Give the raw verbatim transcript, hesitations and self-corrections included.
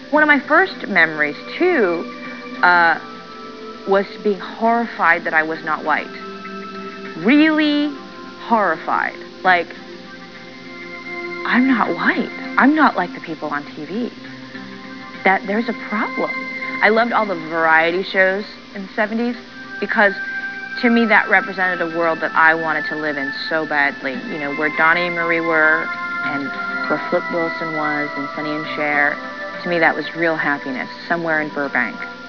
One of my first memories, too, uh, was being horrified that I was not white. Really horrified. Like, I'm not white. I'm not like the people on T V. That there's a problem. I loved all the variety shows in the seventies because to me that represented a world that I wanted to live in so badly. You know, where Donnie and Marie were and where Flip Wilson was and Sonny and Cher. To me that was real happiness, somewhere in Burbank.